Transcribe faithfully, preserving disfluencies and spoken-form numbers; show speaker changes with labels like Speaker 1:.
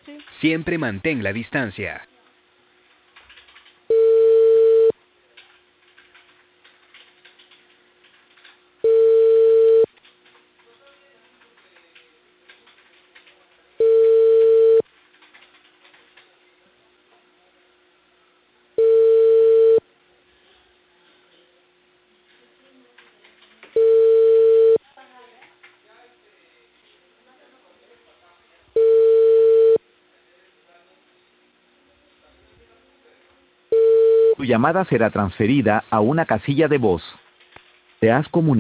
Speaker 1: Sí.
Speaker 2: Siempre mantén la distancia.
Speaker 3: Tu llamada será transferida a una casilla de voz. Te has comunicado.